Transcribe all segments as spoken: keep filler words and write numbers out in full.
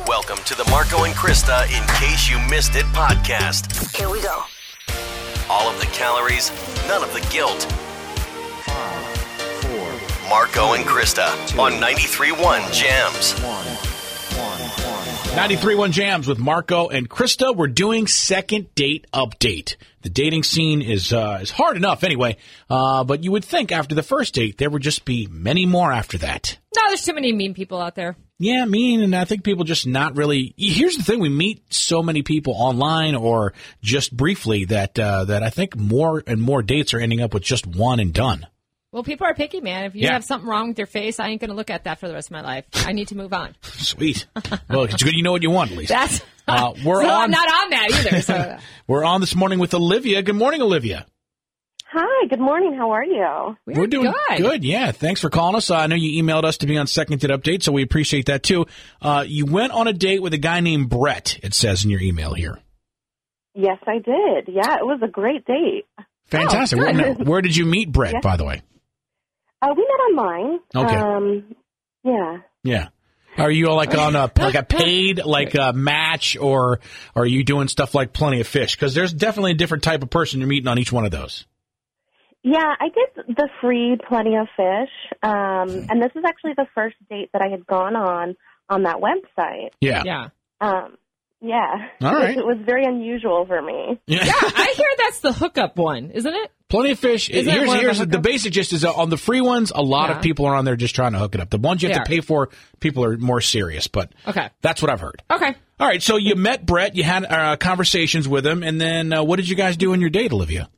Welcome to the Marco and Krista In Case You Missed It podcast. Here we go. All of the calories, none of the guilt. Five, four, Marco and Krista two, on ninety-three point one Jams. one, one, one. ninety-three point one Jams with Marco and Krista. We're doing second date update. The dating scene is uh, is hard enough anyway, uh, but you would think after the first date there would just be many more after that. No, there's too many mean people out there. Yeah, mean, and I think people just not really. Here's the thing: we meet so many people online or just briefly that uh, that I think more and more dates are ending up with just one and done. Well, people are picky, man. If you Yeah. have something wrong with your face, I ain't going to look at that for the rest of my life. I need to move on. Sweet. Well, it's good you know what you want at least. That's Uh, we're so on. I'm not on that either. So We're on this morning with Olivia. Good morning, Olivia. Hi, good morning. How are you? we're, doing good. Yeah, thanks for calling us. Uh, I know you emailed us to be on Second Date Update, so we appreciate that too. Uh, you went on a date with a guy named Brett, it says in your email here. Yes, I did. Yeah, it was a great date. Fantastic. Oh, where, good. now, where did you meet Brett, Yes. by the way? Uh, we met online. Okay. Um, yeah. Yeah. Are you like on a like a paid like a match, or are you doing stuff like Plenty of Fish? Because there's definitely a different type of person you're meeting on each one of those. Yeah, I did the free Plenty of Fish. Um, and this is actually the first date that I had gone on on that website. Yeah. Yeah. Um, yeah. All right. It was very unusual for me. Yeah. Yeah, I hear that's the hookup one, isn't it? Plenty of Fish. Isn't it Here's one of the here's the, hookups? basic gist is uh, on the free ones. A lot Yeah. of people are on there just trying to hook it up. The ones you have They to are. pay for, people are more serious. But Okay. that's what I've heard. Okay. All right. So you met Brett. You had uh, conversations with him, and then uh, what did you guys do on your date, Olivia?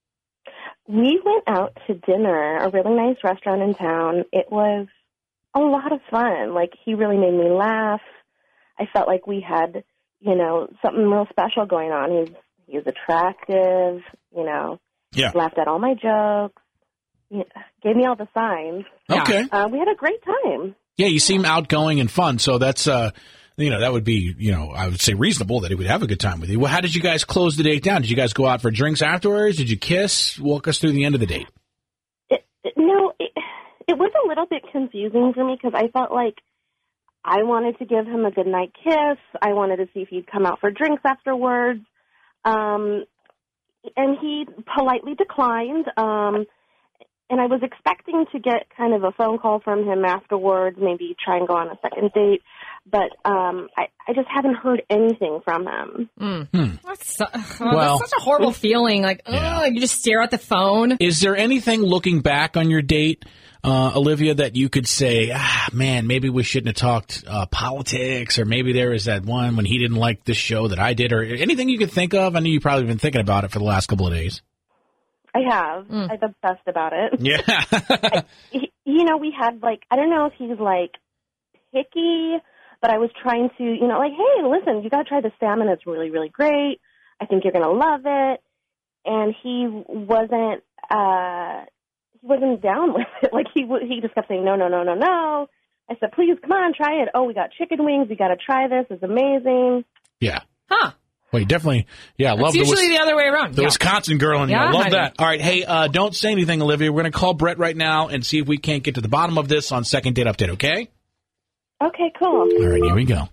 We went out to dinner, a really nice restaurant in town. It was a lot of fun. Like, he really made me laugh. I felt like we had, you know, something real special going on. He's he was attractive, you know, Yeah. laughed at all my jokes, yeah, gave me all the signs. Yeah. Okay. Uh, we had a great time. Yeah, you seem outgoing and fun, so that's uh, you know, that would be, you know, I would say reasonable that he would have a good time with you. Well, how did you guys close the date down? Did you guys go out for drinks afterwards? Did you kiss? Walk us through the end of the date. It, it, no, it, it was a little bit confusing for me because I felt like I wanted to give him a good night kiss. I wanted to see if he'd come out for drinks afterwards. Um, and he politely declined. Um, and I was expecting to get kind of a phone call from him afterwards, maybe try and go on a second date. But um, I, I just haven't heard anything from him. Mm. Hmm. That's, so, oh, Well- that's such a horrible feeling. Like, Yeah. oh, you just stare at the phone. Is there anything looking back on your date, uh, Olivia, that you could say, ah, man, maybe we shouldn't have talked uh, politics, or maybe there was that one when he didn't like this show that I did, or anything you could think of? I know you've probably been thinking about it for the last couple of days. I have. Mm. I'm obsessed about it. Yeah. He, you know, we had, like, I don't know if he's, like, picky, but I was trying to, you know, like, hey, listen, you got to try the salmon. It's really, really great. I think you're going to love it. And he wasn't, uh, he wasn't down with it. Like, he w- he just kept saying, no, no, no, no, no. I said, please, come on, try it. Oh, we got chicken wings. You got to try this. It's amazing. Yeah. Huh. Well, you definitely, yeah, I love It's the usually Wis- the other way around. The Yeah. Wisconsin girl in you. Yeah, I love honey. that. All right. Hey, uh, don't say anything, Olivia. We're going to call Brett right now and see if we can't get to the bottom of this on Second Date Update, okay? Okay, cool. All right, here we go.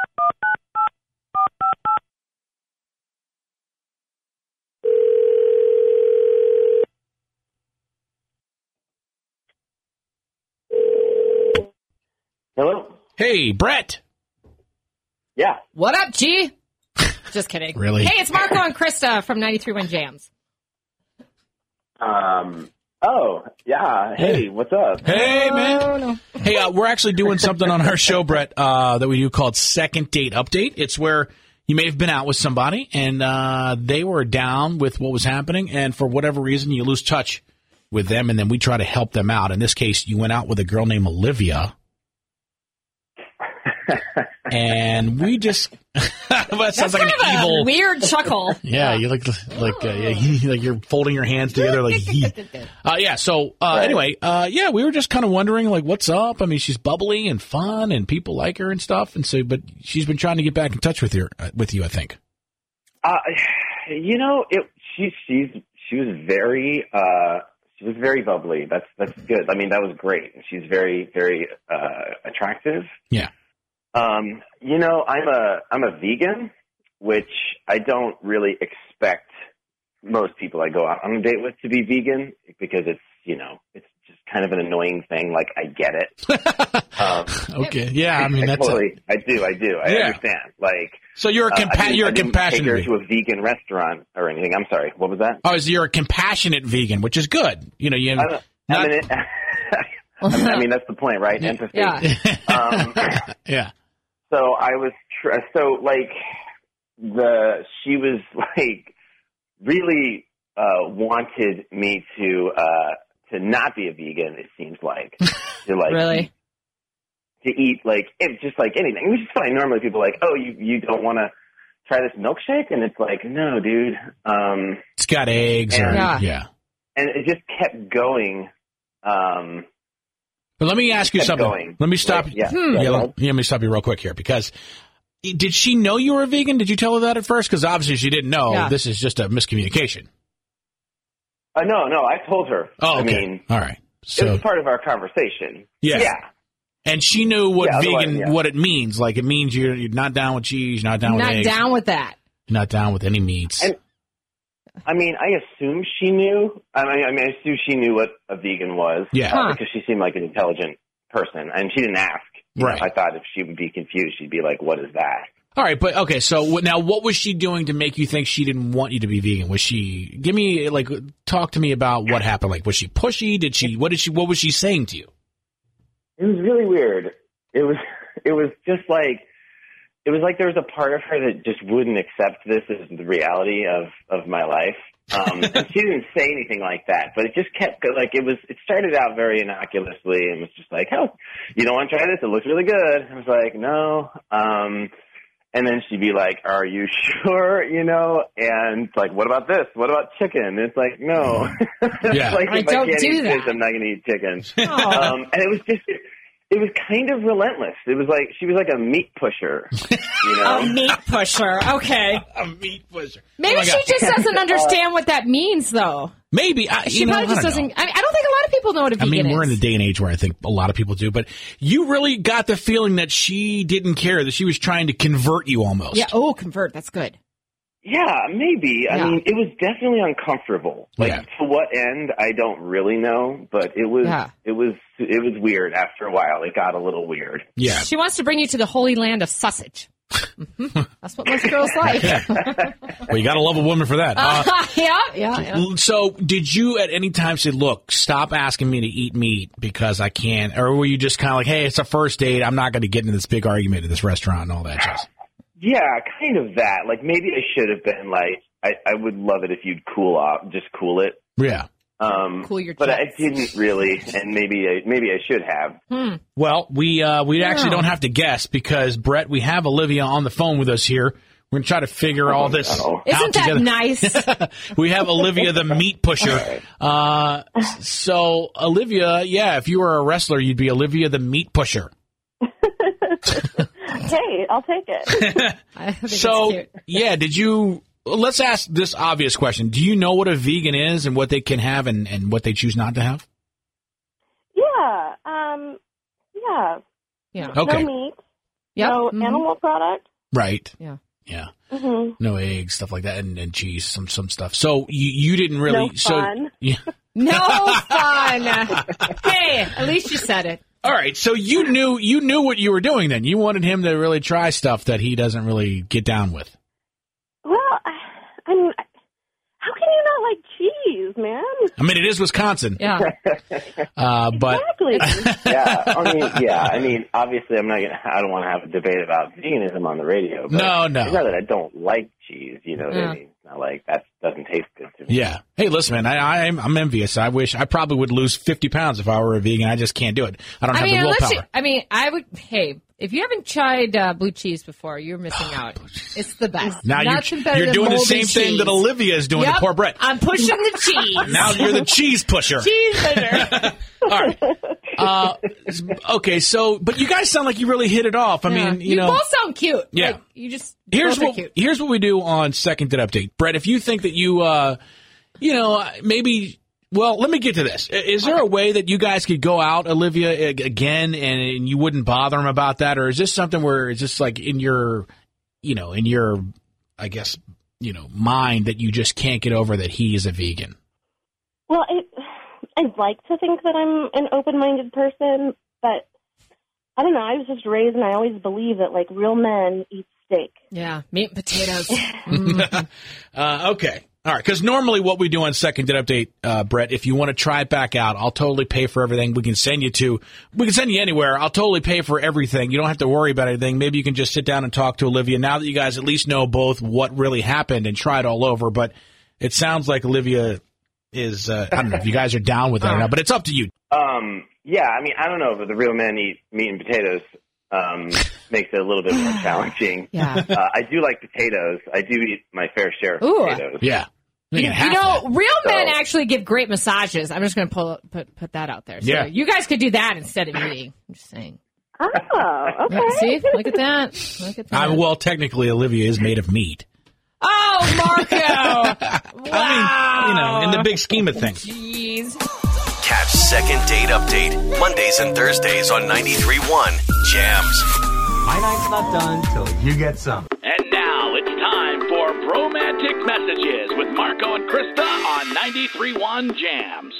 Hello? Hey, Brett. Yeah. What up, G? Just kidding. Really? Hey, it's Marco and Krista from ninety-three point one Jams. Um. Oh, yeah. Hey, what's up? Hey, man. Oh, no. Hey, uh, we're actually doing something on our show, Brett, uh, that we do called Second Date Update. It's where you may have been out with somebody, and uh, they were down with what was happening, and for whatever reason, you lose touch with them, and then we try to help them out. In this case, you went out with a girl named Olivia, and we just that sounds That's like kind an of evil. a weird chuckle. Yeah, you look like uh, yeah, like you're folding your hands together, like uh, yeah. So uh, Right. anyway, uh, yeah, we were just kind of wondering, like, what's up? I mean, she's bubbly and fun, and people like her and stuff, and so, but she's been trying to get back in touch with you, uh, with you, I think. Uh, you know, it. She she's she was very uh she was very bubbly. That's that's good. I mean, that was great. She's very very uh attractive. Yeah. Um, you know, I'm a I'm a vegan, which I don't really expect most people I go out on a date with to be vegan because it's, you know, it's just kind of an annoying thing. Like, I get it. Um, okay, yeah, I mean, I that's totally, I do, I do, I Yeah. understand. Like, so you're a uh, compa- I didn't- you're I a didn't compassionate take her vegan. to a vegan restaurant or anything. I'm sorry, what was that? Oh, so you're a compassionate vegan, which is good. You know, you. I, don't, not- I, mean, it, I, mean, I mean, that's the point, right? Empathy. Yeah. Um, yeah. So I was, tr- so like, the, she was like, really uh, wanted me to, uh, to not be a vegan, it seems like. To like, Really? To eat, like, it, just like anything, which is fine. Normally people are like, oh, you, you don't want to try this milkshake? And it's like, no, dude. Um, It's got eggs. Or, Yeah. yeah. and it just kept going. Um, But let me ask you kept something. going. Let me stop. Like, yeah, Hmm. yeah, Yeah, go let, ahead. yeah, let me stop you real quick here because did she know you were a vegan? Did you tell her that at first? Because obviously she didn't know. Yeah. This is just a miscommunication. Uh, no, no, I told her. Oh, I okay. mean, All right. it So was part of our conversation. Yeah. Yeah. and she knew what Yeah, otherwise, vegan, yeah. what it means. Like it means you're you're not down with cheese, you're not down Not with eggs, down with that. you're not down with any meats. And I mean, I assume she knew. I mean, I mean, I assume she knew what a vegan was. Yeah. uh, Huh. because she seemed like an intelligent person, and she didn't ask. You Right. know, I thought if she would be confused, she'd be like, "What is that?" All right, but okay. So what- now, what was she doing to make you think she didn't want you to be vegan? Was she give me like talk to me about what happened? Like, was she pushy? Did she? What did she? What was she saying to you? It was really weird. It was. It was just like. It was like there was a part of her that just wouldn't accept this as the reality of, of my life. Um, and she didn't say anything like that, but it just kept, like, it was, it started out very innocuously and was just like, oh, you don't want to try this? It looks really good. I was like, no. Um, and then she'd be like, are you sure? You know, and like, what about this? What about chicken? And it's like, no. Yeah. It's like, I if don't I can't do eat that. fish, I'm not going to eat chicken. Oh. Um, and it was just, it was kind of relentless. It was like, she was like a meat pusher, you know? A meat pusher. Okay. A meat pusher. Maybe Oh my she God. just doesn't understand what that means, though. Maybe I, She you know, probably I just don't doesn't. know. I, mean, I don't think a lot of people know what a I vegan mean, we're in is. a day and age where I think a lot of people do, but you really got the feeling that she didn't care, that she was trying to convert you almost. Yeah. Oh, convert. That's good. Yeah, maybe. I Yeah. mean, it was definitely uncomfortable. Like, Yeah. to what end, I don't really know, but it was, Yeah. it was, it was weird. After a while, it got a little weird. Yeah. She wants to bring you to the holy land of sausage. Mhm. That's what most girls like. Well, you got to love a woman for that. Uh, yeah, yeah, yeah. So, did you at any time say, "Look, stop asking me to eat meat because I can't," or were you just kind of like, "Hey, it's a first date. I'm not going to get into this big argument at this restaurant and all that jazz"? Yeah, kind of that. Like, maybe I should have been like, I, I would love it if you'd cool off, just cool it. Yeah. Um, Cool your but I jets. didn't really, and maybe I, maybe I should have. Hmm. Well, we uh, we actually Yeah. don't have to guess because Brett, we have Olivia on the phone with us here. We're gonna try to figure all this no. out Isn't that together. nice? We have Olivia, the meat pusher. Uh, so, Olivia, yeah, if you were a wrestler, you'd be Olivia, the meat pusher. Hey, I'll take it. I think So, it's cute. yeah, did you? Let's ask this obvious question: do you know what a vegan is and what they can have and, and what they choose not to have? Yeah. Um. Yeah. Yeah. Okay, No meat. Yep. No Mhm. animal product. right, Yeah. yeah, hmm no eggs, stuff like that, and, and cheese, some some stuff. So you you didn't really No so fun. yeah. No fun. Hey, at least you said it. All right, so you knew you knew what you were doing then. You wanted him to really try stuff that he doesn't really get down with. Well, I, I mean, how can you not like cheese, man? I mean, it is Wisconsin, Yeah. uh, but Exactly. Yeah, I mean, yeah, I mean, obviously, I'm not gonna. I don't want to have a debate about veganism on the radio. But No, no. It's not that I don't like cheese. You know what Yeah. I mean? It's not like that doesn't taste good to me. yeah. Hey, listen, man, I, I'm I'm envious. I wish I probably would lose fifty pounds if I were a vegan. I just can't do it. I don't I have mean, the unless willpower. you, I mean, I would. Hey, if you haven't tried uh, blue cheese before, you're missing out. It's the best. now Nothing you're better you're than doing the moldy same thing cheese. that Olivia is doing Yep, to poor Brett. I'm pushing the cheese. Now you're the cheese pusher. cheese pusher. All right. Uh, okay, so but you guys sound like you really hit it off. I Yeah. mean, you, know. both sound cute. Yeah. Like, you just Here's both are what cute. here's what we do on Second Date Update, Brett. If you think that you, uh, you know, maybe Well, let me get to this. Is there a way that you guys could go out, Olivia, again, and you wouldn't bother him about that? Or is this something where it's just like in your, you know, in your, I guess, you know, mind that you just can't get over that he is a vegan? Well, I, I'd like to think that I'm an open-minded person, but I don't know. I was just raised, and I always believe that, like, real men eat steak. Yeah, meat and potatoes. mm. uh, okay. All right, because normally what we do on Second Date Update, uh, Brett, if you want to try it back out, I'll totally pay for everything. We can send you to, we can send you anywhere. I'll totally pay for everything. You don't have to worry about anything. Maybe you can just sit down and talk to Olivia now that you guys at least know both what really happened and try it all over. But it sounds like Olivia is, uh, I don't know if you guys are down with that or not, but it's up to you. Um, yeah, I mean, I don't know, but the real men eat meat and potatoes um, makes it a little bit more challenging. Yeah. Uh, I do like potatoes. I do eat my fair share of Ooh. potatoes. Yeah. You, You, you know, real So- men actually give great massages. I'm just going to pull put put that out there. So Yeah. you guys could do that instead of eating. I'm just saying. Oh, okay. Yeah, see, look at that. Look at that. Uh, well, technically, Olivia is made of meat. Oh, Marco! Wow. I mean, you know, in the big scheme of things. Jeez. Catch Second Date Update Mondays and Thursdays on ninety-three point one Jams. My night's not done till you get some. And now it's time for Bromantic Messages with Marco and Krista on ninety-three point one Jams.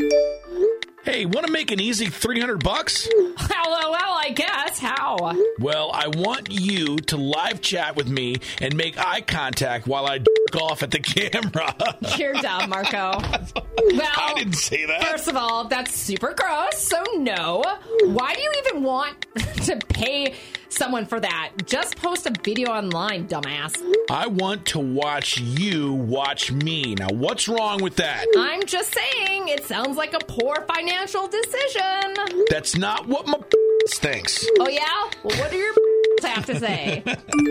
Hey, want to make an easy three hundred bucks? LOL, I guess. How? Well, I want you to live chat with me and make eye contact while I jerk off at the camera. You're dumb, Marco. Well, I didn't say that. First of all, that's super gross, so no. Why do you even want to pay someone for that? Just post a video online, dumbass. I want to watch you watch me. Now, what's wrong with that? I'm just saying, it sounds like a poor financial decision. That's not what my thinks. Oh, yeah? Well, what do your have to say?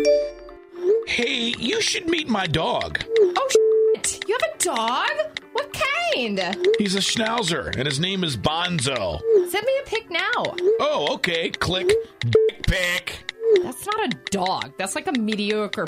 Hey, you should meet my dog. Oh, shit. You have a dog? What kind? He's a schnauzer, and his name is Bonzo. Send me a pic now. Oh, okay. Click. Dick pic. That's not a dog. That's like a mediocre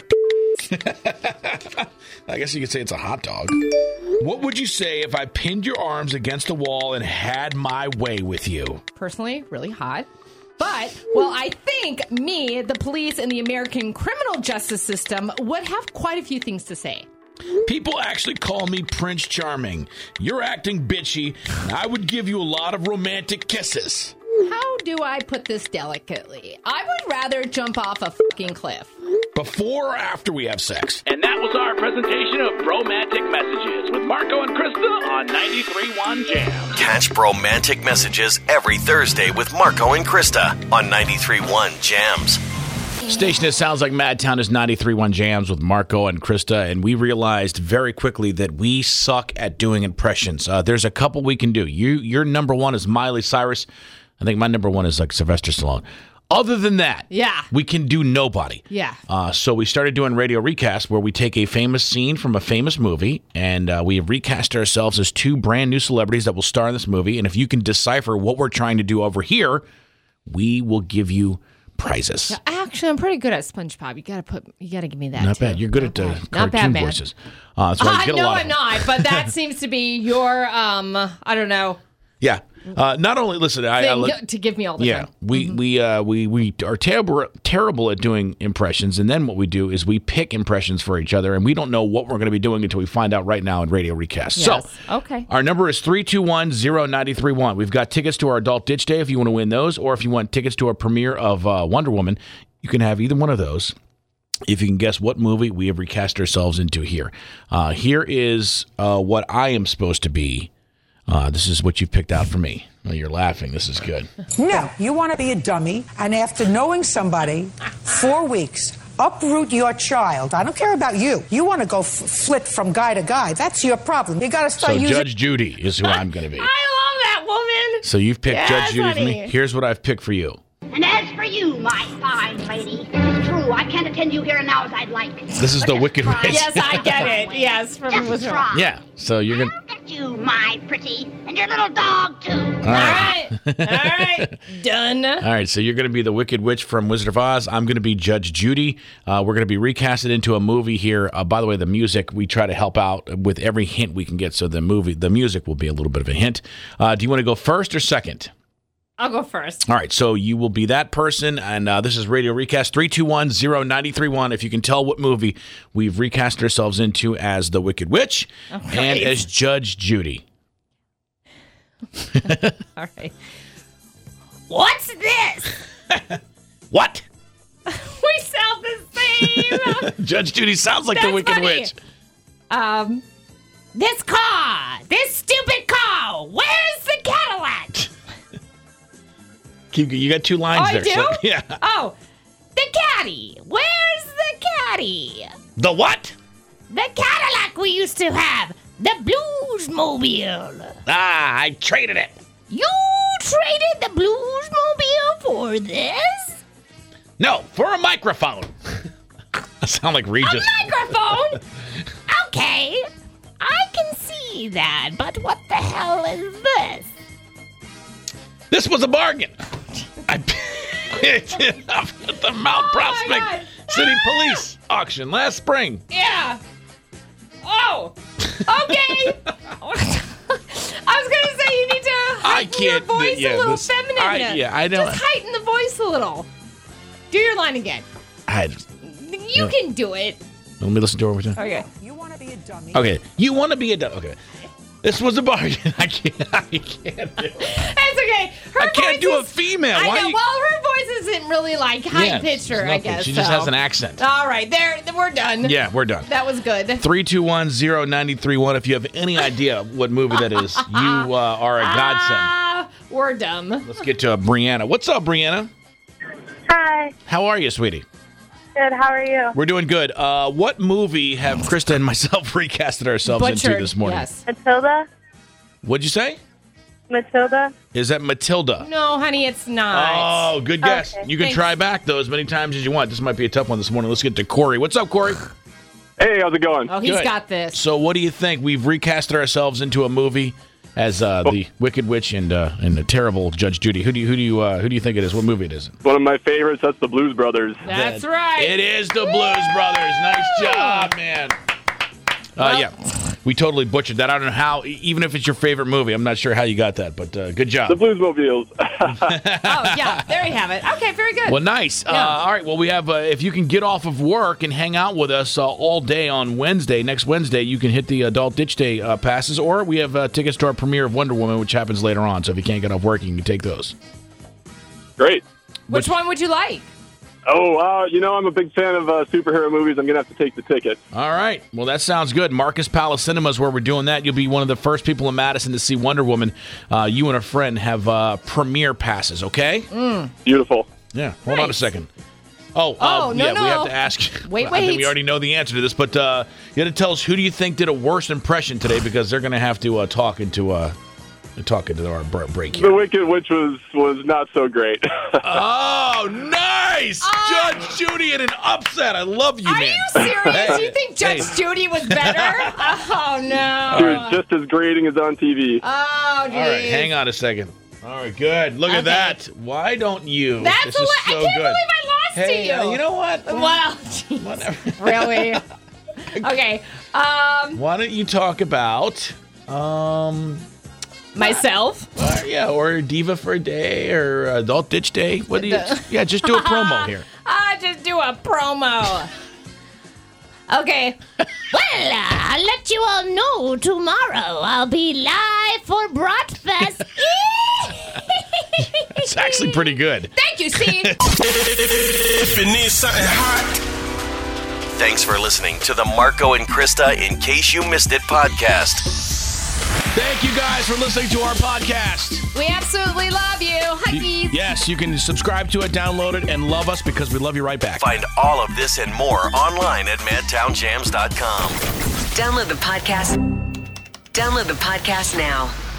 I guess you could say it's a hot dog. What would you say if I pinned your arms against the wall and had my way with you? personally really hot. But, well, I think me, the police, and the American criminal justice system would have quite a few things to say. People actually call me Prince Charming. You're acting bitchy, and I would give you a lot of romantic kisses. How do I put this delicately? I would rather jump off a fucking cliff. Before or after we have sex? And that was our presentation of Bromantic Messages with Marco and Krista on ninety-three point one Jams. Catch Bromantic Messages every Thursday with Marco and Krista on ninety-three point one Jams. Station that sounds like Madtown is ninety-three point one Jams with Marco and Krista, and we realized very quickly that we suck at doing impressions. Uh, there's a couple we can do. You, your number one is Miley Cyrus. I think my number one is like Sylvester Stallone. Other than that, Yeah. we can do nobody. Yeah. Uh, so we started doing radio recast where we take a famous scene from a famous movie, and uh, we have recast ourselves as two brand new celebrities that will star in this movie. And if you can decipher what we're trying to do over here, we will give you prizes. Actually, I'm pretty good at SpongeBob. You gotta put, you gotta give me that. Not too. bad. You're good Not at uh, bad. Not cartoon bad, man. voices. Uh, so I I get a know lot I'm of- not, but that seems to be your, um, I don't know, Yeah. Uh, not only listen, I, I thing look, to give me all the yeah, time. we we uh, we we are terrible terrible at doing impressions, and then what we do is we pick impressions for each other, and we don't know what we're going to be doing until we find out right now in Radio Recast. Yes. So, Okay. our number is three two one, zero nine three one. We've got tickets to our Adult Ditch Day if you want to win those, or if you want tickets to our premiere of uh, Wonder Woman, you can have either one of those. If you can guess what movie we have recast ourselves into here. Uh, here is uh, what I am supposed to be. Uh, this is what you've picked out for me. Well, you're laughing. This is good. No, you want to be a dummy, and after knowing somebody four weeks, uproot your child. I don't care about you. You want to go f- flip from guy to guy. That's your problem. You got to start So using... Judge Judy is who I'm going to be. I love that woman. So you've picked Yes, Judge Judy for me. honey. Here's what I've picked for you. And as for you, my fine lady, it's true, I can't attend you here and now as I'd like. This is But the just Wicked try. Witch. Yes, I get it. Yes, from Just what's wrong. try. Yeah. So you're going I'll get you you, my pretty, and your little dog, too. All right. All right. Done. All right, so you're going to be the Wicked Witch from Wizard of Oz. I'm going to be Judge Judy. Uh, we're going to be recasted into a movie here. Uh, by the way, the music, we try to help out with every hint we can get, so the movie, the music will be a little bit of a hint. Uh, do you want to go first or second? I'll go first. All right, so you will be that person, and uh, this is Radio Recast three two one, zero nine three one. If you can tell what movie we've recast ourselves into as the Wicked Witch Okay. and as Judge Judy. All right. What's this? What? We sound the same. Judge Judy sounds like the That's Wicked funny. Witch. Um, this car, this stupid car. Where's the Cadillac? Keep, you got two lines Oh, I there. do? so- yeah. Oh, the caddy. Where's the caddy? The what? The Cadillac we used to have. The Bluesmobile. Ah, I traded it. You traded the Bluesmobile for this? No, for a microphone. I sound like Regis. A microphone? Okay, I can see that, but what the hell is this? This was a bargain. I picked it up at the Mount Oh, my Prospect God. City Police auction last spring. Yeah. Oh, okay. I was going to say you need to I heighten your can't- voice yeah, a little this- feminine. I- yeah, I know. Just heighten the voice a little. Do your line again. I, You Yeah. can do it. let me listen to it one more time. Okay. You want to be a dummy? Okay, you want to be a du- okay. This was a bargain. I can't. I can't do it. It's okay. Her I can't voice do a is- female. I Why know. you- Well, her voice isn't really like high Yeah, pitched, it's I nothing. guess. She just so. has an accent. All right, there. We're done. Yeah, we're done. That was good. three two one, zero nine three one. If you have any idea what movie that is, you uh, are a godsend. Ah, we're dumb. Let's get to uh, Brianna. What's up, Brianna? Hi. How are you, sweetie? Good. How are you? We're doing good. Uh, what movie have Krista and myself recasted ourselves into Butchered. this morning? Yes. Matilda? What'd you say? Matilda? Is that Matilda? No, honey, it's not. Oh, good guess. Okay. You can Thanks. try back though as many times as you want. This might be a tough one this morning. Let's get to Corey. What's up, Corey? Hey, how's it going? Oh, he's Good. got this. So, what do you think? We've recasted ourselves into a movie as uh, the Wicked Witch and uh, and the terrible Judge Judy. Who do you who do you uh, who do you think it is? What movie it is? One of my favorites, that's the Blues Brothers. That's right. It is the Blues Brothers. Nice job, man. Uh, yeah, we totally butchered that. I don't know how. e- Even if it's your favorite movie, I'm not sure how you got that, but uh, good job. The Bluesmobiles. Oh, yeah. There you have it. Okay, very good. Well, nice. Uh, Yeah. all right. Well, we have. Uh, if you can get off of work and hang out with us uh, all day on Wednesday, next Wednesday, you can hit the Adult Ditch Day uh, passes, or we have uh, tickets to our premiere of Wonder Woman, which happens later on. So if you can't get off work, you can take those. Great. Which one would you like? Oh, uh, you know, I'm a big fan of uh, superhero movies. I'm going to have to take the ticket. All right. Well, that sounds good. Marcus Palace Cinemas, where we're doing that. You'll be one of the first people in Madison to see Wonder Woman. Uh, you and a friend have uh, premiere passes, okay? Beautiful. Yeah. Hold on a Nice. second. Oh, Oh, uh, no, yeah, we no. have to ask. Wait, I think wait. we already know the answer to this, but uh, you got to tell us who do you think did a worse impression today, because they're going to have to uh, talk into uh, talk into our br- break The here. Wicked Witch was, was not so great. Oh, nice! Judge Judy in an upset. I love you, Are man. you serious? Hey. You think Judge Hey. Judy was better? Oh, no. She was just as grating as on T V. Oh, geez. All right, hang on a second. All right, good. Look at Okay. that. Why don't you? That's this a is li- so I can't good. believe I lost Hey, to you. uh, you know what? Well, geez. Whatever. Really? Okay. Um, Why don't you talk about, um, myself. uh, yeah, or Diva for a Day or Adult Ditch Day? What do you? The- Yeah, just do a promo here. I just do a promo. Okay. Well, uh, I'll let you all know tomorrow I'll be live for Bratfest. It's actually pretty good. Thank you, Steve. If you need something hot. Thanks for listening to the Marco and Krista In Case You Missed It podcast. Thank you guys for listening to our podcast. We absolutely love you. Huggies. Yes, you can subscribe to it, download it, and love us because we love you right back. Find all of this and more online at madtown jams dot com. Download the podcast. Download the podcast now.